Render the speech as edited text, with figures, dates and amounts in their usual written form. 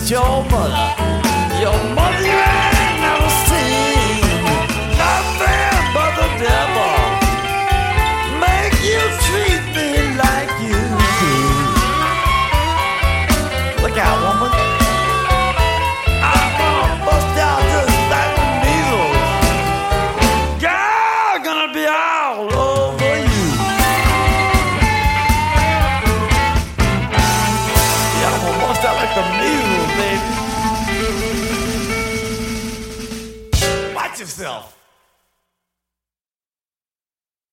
with your mother. Your mother you ain't never seen. Nothing but the devil make you treat me like you do. Look out, woman. I'm gonna bust out just like the measles. Girl, gonna be all over you. Yeah, I'm gonna bust out like the measles, baby. Watch yourself.